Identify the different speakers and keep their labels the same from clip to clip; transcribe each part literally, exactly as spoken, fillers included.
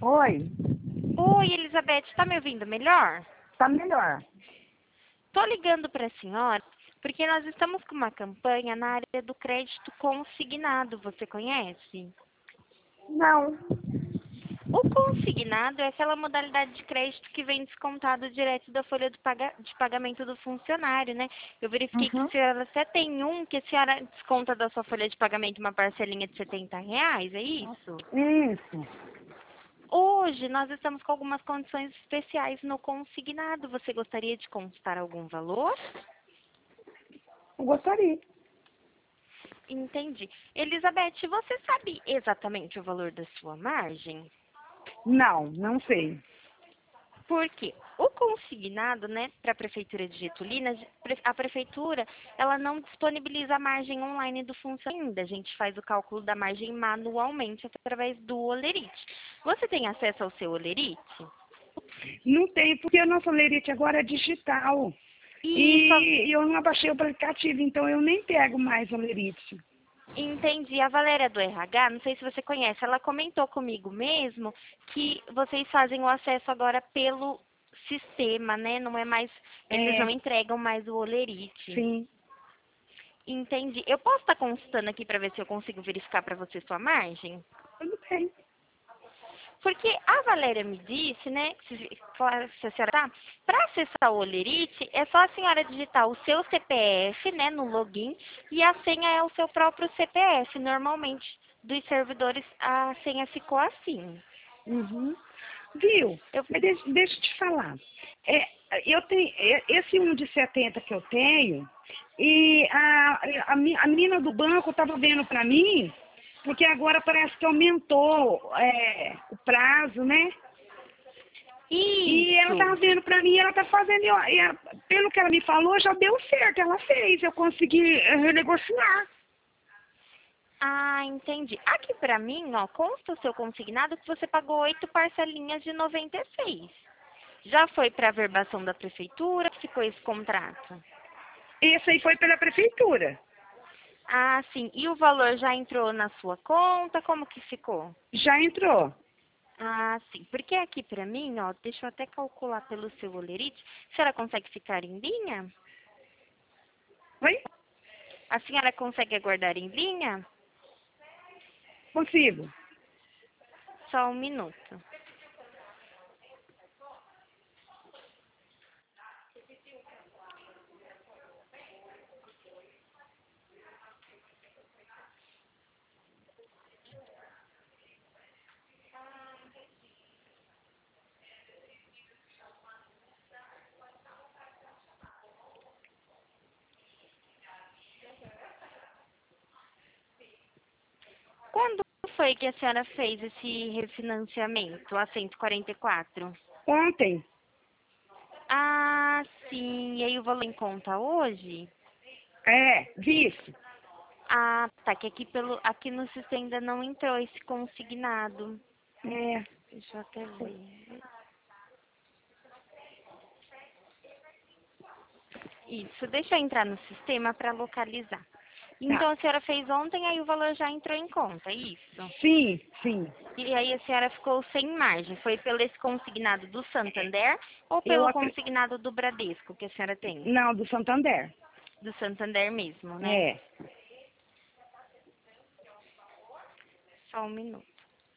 Speaker 1: Oi,
Speaker 2: Oi, Elizabeth, tá me ouvindo melhor?
Speaker 1: tá melhor.
Speaker 2: Tô ligando para a senhora porque nós estamos com uma campanha na área do crédito consignado, você conhece?
Speaker 1: Não.
Speaker 2: O consignado é aquela modalidade de crédito que vem descontado direto da folha do paga- de pagamento do funcionário, né? Eu verifiquei que a
Speaker 1: Uhum.
Speaker 2: senhora até tem um que a senhora desconta da sua folha de pagamento uma parcelinha de setenta reais, é isso?
Speaker 1: Isso.
Speaker 2: Hoje nós estamos com algumas condições especiais no consignado. Você gostaria de constar algum valor?
Speaker 1: Eu gostaria.
Speaker 2: Entendi. Elizabeth, você sabe exatamente o valor da sua margem?
Speaker 1: Não, não sei.
Speaker 2: Por quê? O consignado, né, para a Prefeitura de Getulina, a Prefeitura, ela não disponibiliza a margem online do funcionário ainda. A gente faz o cálculo da margem manualmente através do Olerite. Você tem acesso ao seu Olerite?
Speaker 1: Não tem, porque a nossa lerite agora é digital.
Speaker 2: E só
Speaker 1: E eu não abaixei o aplicativo, então eu nem pego mais a lerite.
Speaker 2: entendi. A Valéria do R H, não sei se você conhece, ela comentou comigo mesmo que vocês fazem o acesso agora pelo sistema, né? Não é mais, eles
Speaker 1: É,
Speaker 2: não entregam mais o Olerite.
Speaker 1: sim.
Speaker 2: Entendi. Eu posso estar consultando aqui para ver se eu consigo verificar para você sua margem?
Speaker 1: Tudo bem.
Speaker 2: Porque a Valéria me disse, né, que se, claro, se a senhora tá, para acessar o Olerite, é só a senhora digitar o seu C P F, né, no login, e a senha é o seu próprio C P F. Normalmente, dos servidores, a senha ficou assim.
Speaker 1: Uhum. Viu?
Speaker 2: Eu,
Speaker 1: Mas deixa, deixa eu te falar. É, eu tenho, é, esse um de setenta que eu tenho, e a, a, mi- a menina do banco estava vendo para mim, porque agora parece que aumentou é, o prazo, né? E ela
Speaker 2: isso.
Speaker 1: estava vendo para mim, ela está fazendo, e, ó, e ela- pelo que ela me falou, já deu certo, ela fez, eu consegui eh, renegociar.
Speaker 2: Ah, entendi. Aqui para mim, ó, consta o seu consignado que você pagou oito parcelinhas de noventa e seis. Já foi para a verbação da prefeitura? Ficou esse contrato?
Speaker 1: Esse aí foi pela prefeitura.
Speaker 2: Ah, sim. E o valor já entrou na sua conta? Como que ficou?
Speaker 1: Já entrou.
Speaker 2: Ah, sim. Porque aqui pra mim, ó, deixa eu até calcular pelo seu olerite. A senhora consegue ficar em linha?
Speaker 1: Oi?
Speaker 2: A senhora consegue aguardar em linha?
Speaker 1: Consigo.
Speaker 2: Só um minuto. Quando foi que a senhora fez esse refinanciamento a cento e quarenta e quatro?
Speaker 1: Ontem.
Speaker 2: Ah, sim. E aí o valor em conta hoje?
Speaker 1: É, vice.
Speaker 2: Ah, tá. Que aqui, pelo, aqui no sistema ainda não entrou esse consignado.
Speaker 1: É.
Speaker 2: Deixa eu até ver. Isso, deixa eu entrar no sistema para localizar.
Speaker 1: Tá.
Speaker 2: Então a senhora fez ontem, aí o valor já entrou em conta, é isso?
Speaker 1: Sim, sim.
Speaker 2: E aí a senhora ficou sem margem. Foi pelo esse consignado do Santander ou
Speaker 1: Eu
Speaker 2: pelo
Speaker 1: acre...
Speaker 2: consignado do Bradesco que a senhora tem?
Speaker 1: Não, do Santander.
Speaker 2: Do Santander mesmo, né?
Speaker 1: É.
Speaker 2: Só um minuto.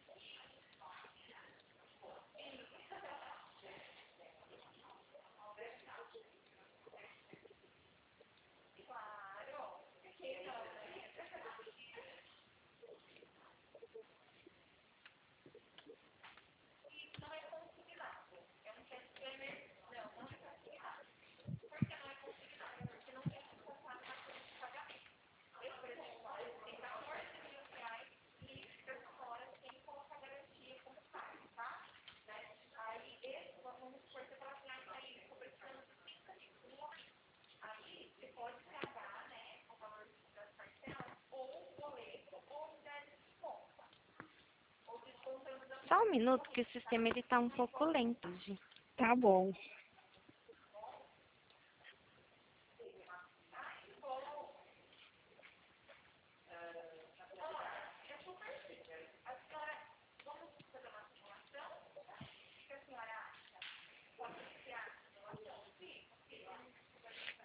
Speaker 2: Só um minuto que o sistema ele tá um pouco lento hoje.
Speaker 1: Tá bom.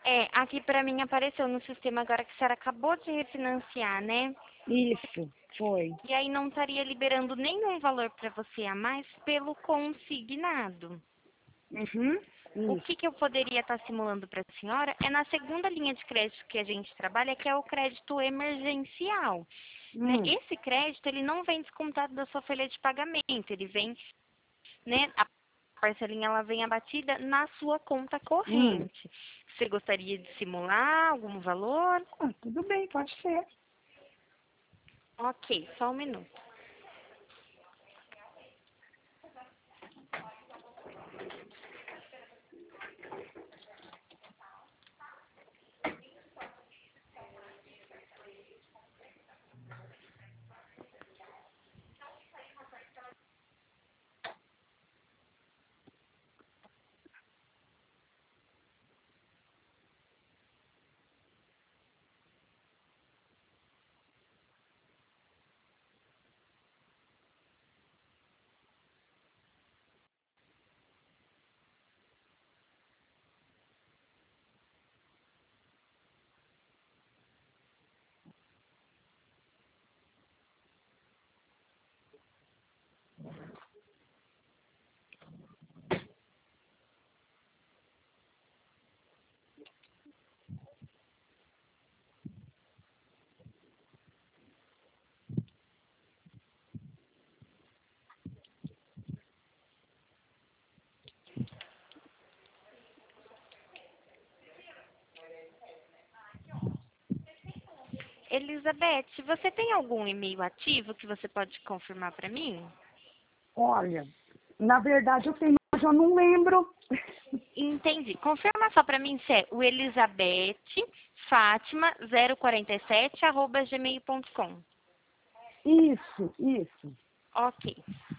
Speaker 2: É, aqui pra mim apareceu no sistema agora que a senhora acabou de refinanciar, né?
Speaker 1: Isso, foi.
Speaker 2: E aí não estaria liberando nenhum valor para você a mais pelo consignado.
Speaker 1: Uhum,
Speaker 2: O
Speaker 1: isso.
Speaker 2: que, que eu poderia estar simulando para a senhora é na segunda linha de crédito que a gente trabalha, que é o crédito emergencial. Né?
Speaker 1: Hum,
Speaker 2: Esse crédito, ele não vem descontado da sua folha de pagamento, ele vem, né, a parcelinha ela vem abatida na sua conta
Speaker 1: hum.
Speaker 2: corrente. Você gostaria de simular algum valor?
Speaker 1: Ah, tudo bem, pode ser.
Speaker 2: Ok, só um minuto. Elizabeth, você tem algum e-mail ativo que você pode confirmar para mim?
Speaker 1: Olha, na verdade eu tenho, mas eu não lembro.
Speaker 2: Entendi. Confirma só para mim se é o Elizabeth Fátima zero quarenta e sete arroba gmail ponto com.
Speaker 1: Isso, isso.
Speaker 2: Ok.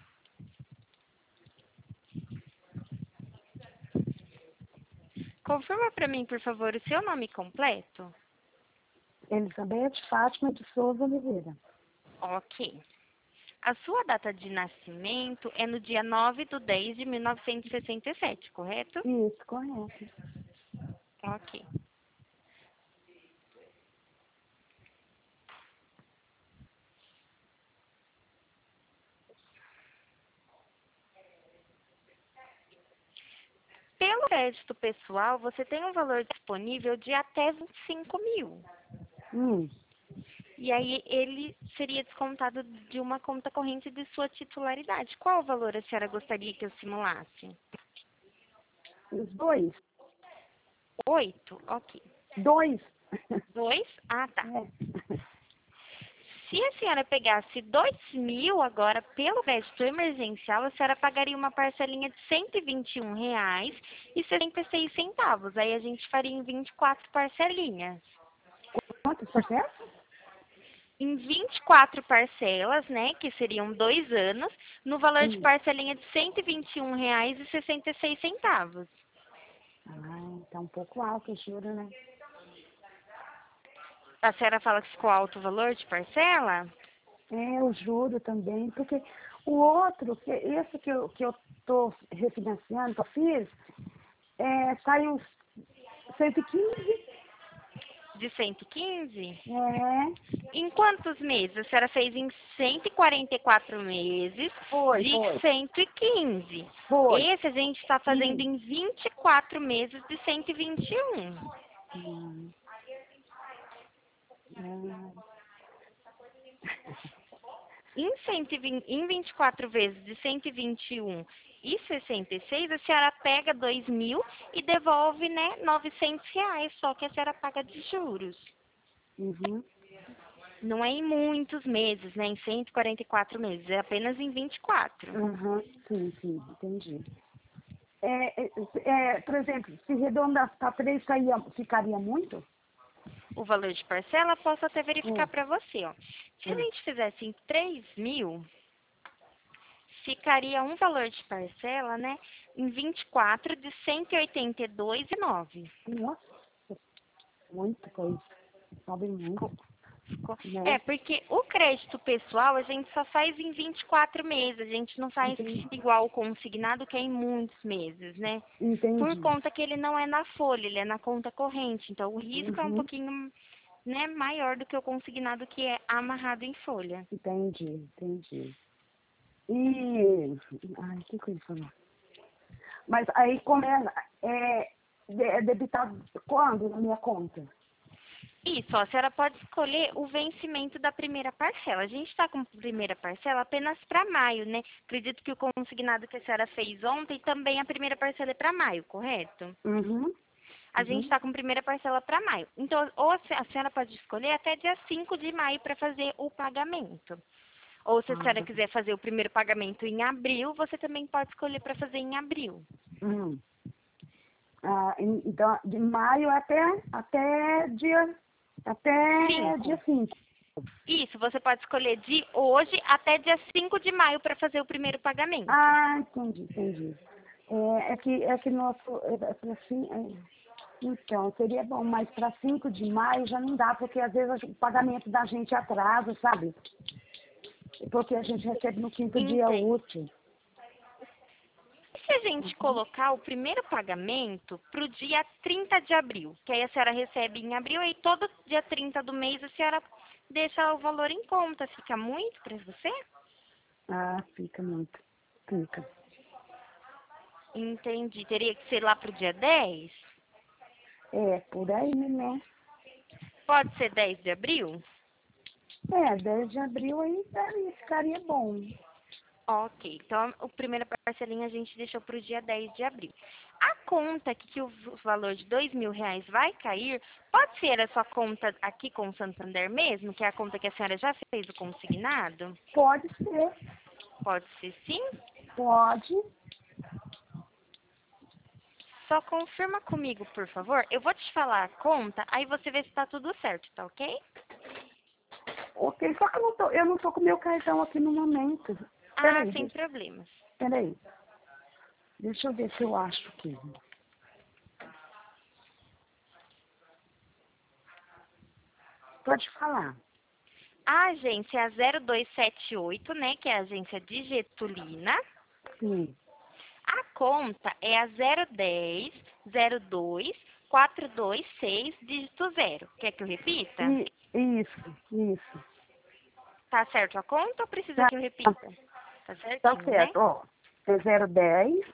Speaker 2: Confirma para mim, por favor, o seu nome completo.
Speaker 1: Elizabeth Fátima de Souza Oliveira.
Speaker 2: Ok. A sua data de nascimento é no dia nove de dez de mil novecentos e sessenta e sete, correto?
Speaker 1: Isso, correto.
Speaker 2: Ok. Pelo crédito pessoal, você tem um valor disponível de até vinte e cinco mil.
Speaker 1: Hum,
Speaker 2: E aí ele seria descontado de uma conta corrente de sua titularidade. Qual valor a senhora gostaria que eu simulasse?
Speaker 1: os dois.
Speaker 2: Oito? Ok.
Speaker 1: Dois.
Speaker 2: Dois? Ah, tá.
Speaker 1: É.
Speaker 2: Se a senhora pegasse dois mil agora pelo crédito emergencial, a senhora pagaria uma parcelinha de cento e vinte e um reais e sessenta e seis centavos. Aí a gente faria em vinte e quatro parcelinhas.
Speaker 1: Quantos por cento?
Speaker 2: Em vinte e quatro parcelas, né, que seriam dois anos, no valor de
Speaker 1: Hum.
Speaker 2: parcelinha de cento e vinte e um reais e sessenta e seis centavos.
Speaker 1: Ah, tá um pouco alto o juro, né?
Speaker 2: A senhora fala que ficou alto o valor de parcela?
Speaker 1: É, o juro também, porque o outro, que, esse que eu, que eu tô refinanciando, que eu fiz, é, saiu cento e quinze.
Speaker 2: De cento e quinze?
Speaker 1: É,
Speaker 2: Em quantos meses? A senhora fez em cento e quarenta e quatro meses
Speaker 1: foi,
Speaker 2: de
Speaker 1: foi,
Speaker 2: cento e quinze.
Speaker 1: foi.
Speaker 2: Esse a gente está fazendo
Speaker 1: Sim.
Speaker 2: em vinte e quatro meses de cento e vinte e um.
Speaker 1: Hum, ah,
Speaker 2: Em, cento e vinte, em vinte e quatro vezes de cento e vinte e um e sessenta e seis, a senhora pega dois mil e devolve, né, novecentos reais, só que a senhora paga de juros.
Speaker 1: uhum,
Speaker 2: Não é em muitos meses, né, em cento e quarenta e quatro meses, é apenas em vinte e quatro.
Speaker 1: uhum, sim, sim, entendi. É, é, é, por exemplo, se arredondar para três, saía, ficaria muito?
Speaker 2: O valor de parcela, posso até verificar
Speaker 1: Hum,
Speaker 2: para você, ó. Se a
Speaker 1: hum.
Speaker 2: gente fizesse em três mil, ficaria um valor de parcela, né, em vinte e quatro de cento e oitenta e dois e nove.
Speaker 1: Nossa, muito coisa. Sobe muito. né?
Speaker 2: É, porque o crédito pessoal a gente só faz em vinte e quatro meses, a gente não faz
Speaker 1: Entendi.
Speaker 2: igual o consignado, que é em muitos meses, né? Por
Speaker 1: Entendi.
Speaker 2: conta que ele não é na folha, ele é na conta corrente. Então o risco é um
Speaker 1: Uhum.
Speaker 2: pouquinho, né, maior do que o consignado, que é amarrado em folha.
Speaker 1: Entendi, entendi. E... Ai, o que que eu ia falar? Mas aí começa... É, é debitado quando na minha conta?
Speaker 2: Isso, ó, a senhora pode escolher o vencimento da primeira parcela. A gente está com primeira parcela apenas para maio, né? Acredito que o consignado que a senhora fez ontem também a primeira parcela é para maio, correto?
Speaker 1: Uhum.
Speaker 2: A gente
Speaker 1: Uhum.
Speaker 2: está com primeira parcela para maio. Então, ou a se- a senhora pode escolher até dia cinco de maio para fazer o pagamento. Ou se a senhora
Speaker 1: Ah,
Speaker 2: quiser fazer o primeiro pagamento em abril, você também pode escolher para fazer em abril.
Speaker 1: hum. Ah, en- então, de maio até, até dia... Até dia
Speaker 2: Cinco.
Speaker 1: cinco.
Speaker 2: Isso, você pode escolher de hoje até dia cinco de maio para fazer o primeiro pagamento.
Speaker 1: Ah, entendi, entendi. É, é que, é que nosso... É, é pra assim, é, então, seria bom, mas para cinco de maio já não dá, porque às vezes o pagamento da gente atrasa, sabe? Porque a gente recebe no quinto dia
Speaker 2: Entende?
Speaker 1: útil.
Speaker 2: E se a gente colocar o primeiro pagamento para o dia trinta de abril, que aí a senhora recebe em abril, e todo dia trinta do mês a senhora deixa o valor em conta. Fica muito para você?
Speaker 1: Ah, fica muito. Fica.
Speaker 2: Entendi. Teria que ser lá para o dia dez?
Speaker 1: É, por aí, né?
Speaker 2: Pode ser dez de abril?
Speaker 1: É, dez de abril aí daria, ficaria bom.
Speaker 2: Ok, então o primeiro parcelinha a gente deixou para o dia dez de abril. A conta que, que o v- valor de dois mil reais vai cair, pode ser a sua conta aqui com o Santander mesmo, que é a conta que a senhora já fez o consignado?
Speaker 1: Pode ser,
Speaker 2: Pode ser sim?
Speaker 1: pode.
Speaker 2: Só confirma comigo, por favor. Eu vou te falar a conta, aí você vê se está tudo certo, tá ok?
Speaker 1: Ok, só que eu não tô, eu não tô com meu cartão aqui no momento.
Speaker 2: Ah,
Speaker 1: Peraí,
Speaker 2: sem
Speaker 1: deixa,
Speaker 2: problemas.
Speaker 1: peraí. Deixa eu ver se eu acho aqui. Pode falar.
Speaker 2: A agência é a zero dois sete oito, né, que é a agência de Getulina.
Speaker 1: Sim.
Speaker 2: A conta é a zero dez zero dois quatro dois seis, dígito zero. Quer que eu repita?
Speaker 1: E, isso, isso.
Speaker 2: Tá certo a conta ou precisa
Speaker 1: Tá,
Speaker 2: que eu repita? Tá
Speaker 1: tá
Speaker 2: certinho, né?
Speaker 1: certo, ó. É zero dez,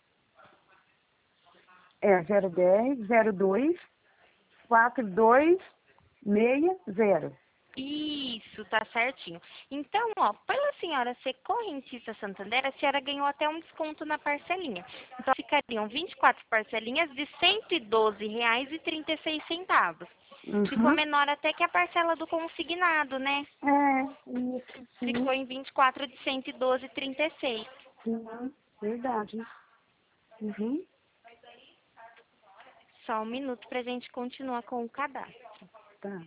Speaker 1: é zero dez, zero dois, quatro dois seis zero.
Speaker 2: Isso, tá certinho. Então, ó, pela senhora ser correntista Santander, a senhora ganhou até um desconto na parcelinha. Então, ficariam vinte e quatro parcelinhas de cento e doze reais e trinta e seis centavos. Ficou
Speaker 1: Uhum.
Speaker 2: menor até que a parcela do consignado, né?
Speaker 1: É, isso, sim,
Speaker 2: Ficou em vinte e quatro de cento e doze e trinta e seis.
Speaker 1: sim, verdade. Uhum.
Speaker 2: Só um minuto para a gente continuar com o cadastro.
Speaker 1: Tá.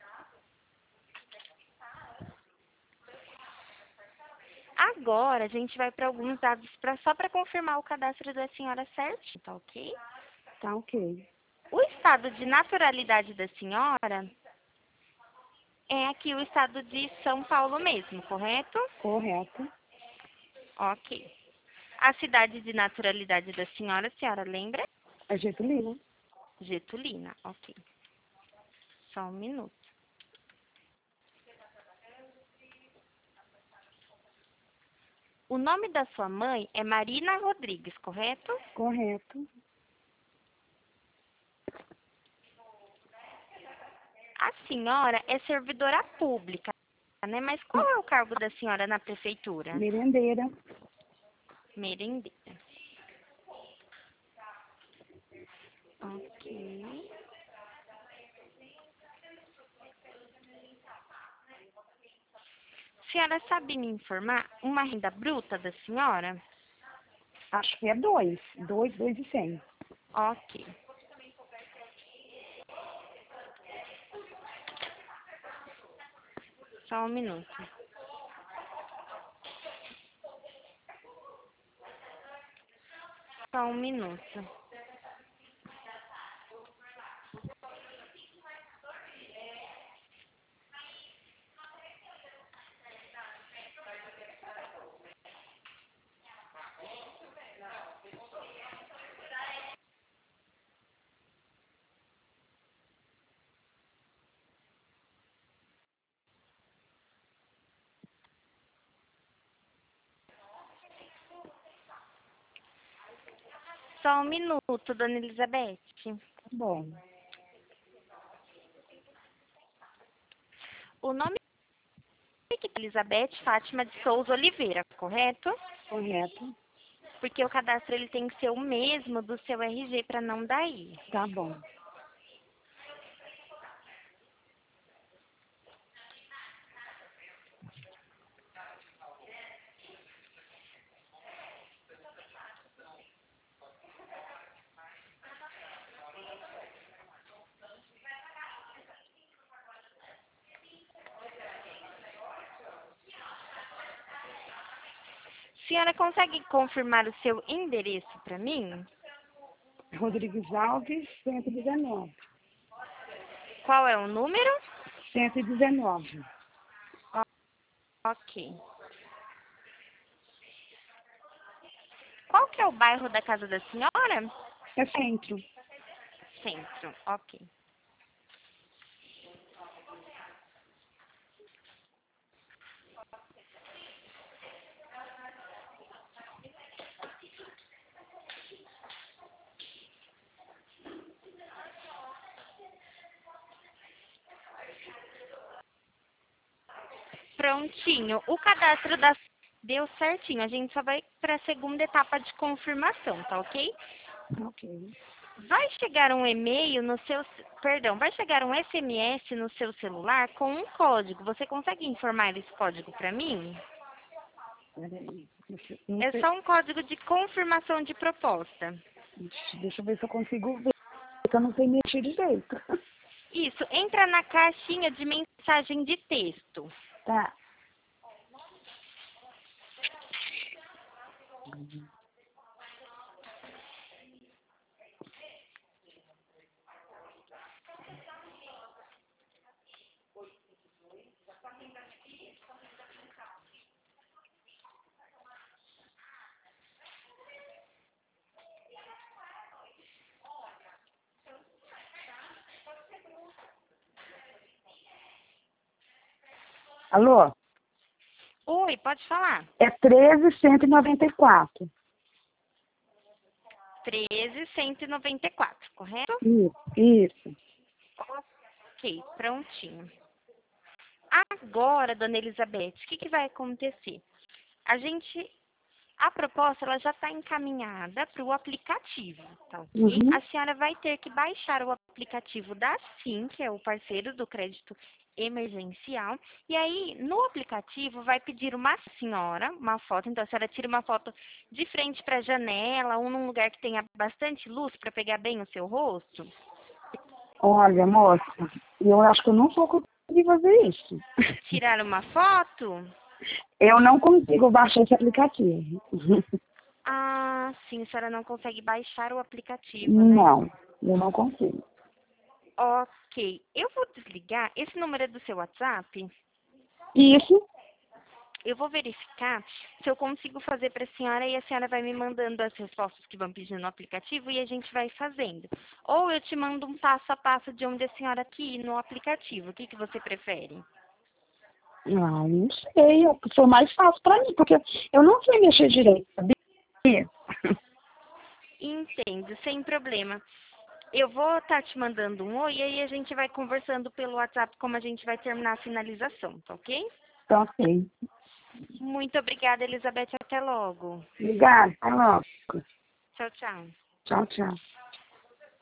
Speaker 2: Agora, a gente vai para alguns dados pra, só para confirmar o cadastro da senhora certo, tá ok?
Speaker 1: Tá ok.
Speaker 2: O estado de naturalidade da senhora é aqui o estado de São Paulo mesmo, correto?
Speaker 1: Correto.
Speaker 2: Ok. A cidade de naturalidade da senhora, a senhora lembra?
Speaker 1: É Getulina.
Speaker 2: Getulina, ok. Só um minuto. O nome da sua mãe é Marina Rodrigues, correto?
Speaker 1: Correto.
Speaker 2: A senhora é servidora pública, né? Mas qual é o cargo da senhora na prefeitura?
Speaker 1: Merendeira.
Speaker 2: Merendeira. Ok. A senhora sabe me informar uma renda bruta da senhora?
Speaker 1: Acho que é dois. Dois, dois e cem.
Speaker 2: Ok. Só um minuto. Só um minuto. Só um minuto, dona Elizabeth.
Speaker 1: Bom,
Speaker 2: O nome é Elizabeth Fátima de Souza Oliveira, correto?
Speaker 1: correto.
Speaker 2: Porque o cadastro ele tem que ser o mesmo do seu R G para não dar erro.
Speaker 1: Tá bom.
Speaker 2: Senhora, consegue confirmar o seu endereço para mim?
Speaker 1: Rodrigues Alves, cento e dezenove.
Speaker 2: Qual é o número?
Speaker 1: cento e dezenove.
Speaker 2: Ok. Qual que é o bairro da casa da senhora?
Speaker 1: É centro.
Speaker 2: Centro, ok. Prontinho. O cadastro da deu certinho. A gente só vai para a segunda etapa de confirmação, tá ok?
Speaker 1: Ok.
Speaker 2: Vai chegar um e-mail no seu, perdão, vai chegar um S M S no seu celular com um código. Você consegue informar esse código para mim?
Speaker 1: Peraí. Deixa, não
Speaker 2: É
Speaker 1: sei-
Speaker 2: só um código de confirmação de proposta.
Speaker 1: deixa eu ver se eu consigo ver, porque eu não sei mexer direito.
Speaker 2: Isso, entra na caixinha de mensagem de texto.
Speaker 1: Tá. Alô?
Speaker 2: Oi, pode falar.
Speaker 1: É treze cento e noventa e quatro.
Speaker 2: treze cento e noventa e quatro, correto?
Speaker 1: Isso, isso.
Speaker 2: Ok, prontinho. Agora, dona Elizabeth, o que, que vai acontecer? A gente, a proposta ela já está encaminhada para o aplicativo, tá ok?
Speaker 1: Uhum.
Speaker 2: A senhora vai ter que baixar o aplicativo da Sim, que é o parceiro do crédito emergencial, e aí no aplicativo vai pedir uma senhora, uma foto, então a senhora tira uma foto de frente para a janela ou num lugar que tenha bastante luz para pegar bem o seu rosto.
Speaker 1: Olha, moça, eu acho que eu não vou conseguir fazer isso.
Speaker 2: Tirar uma foto?
Speaker 1: Eu não consigo baixar esse aplicativo.
Speaker 2: Ah, sim, a senhora não consegue baixar o aplicativo, né?
Speaker 1: Não, eu não consigo.
Speaker 2: Ok. Eu vou desligar. Esse número é do seu WhatsApp?
Speaker 1: Isso,
Speaker 2: Eu vou verificar se eu consigo fazer para a senhora e a senhora vai me mandando as respostas que vão pedindo no aplicativo e a gente vai fazendo. Ou eu te mando um passo a passo de onde a senhora aqui no aplicativo. O que, que você prefere?
Speaker 1: ah, não sei, é o que for mais fácil pra mim, porque eu não sei mexer direito, sabia?
Speaker 2: Entendo, sem problema. Eu vou estar te mandando um oi e aí a gente vai conversando pelo WhatsApp como a gente vai terminar a finalização, tá ok?
Speaker 1: Então, ok.
Speaker 2: Muito obrigada, Elizabeth. Até logo.
Speaker 1: Obrigada, até logo.
Speaker 2: Tchau, tchau.
Speaker 1: Tchau, tchau.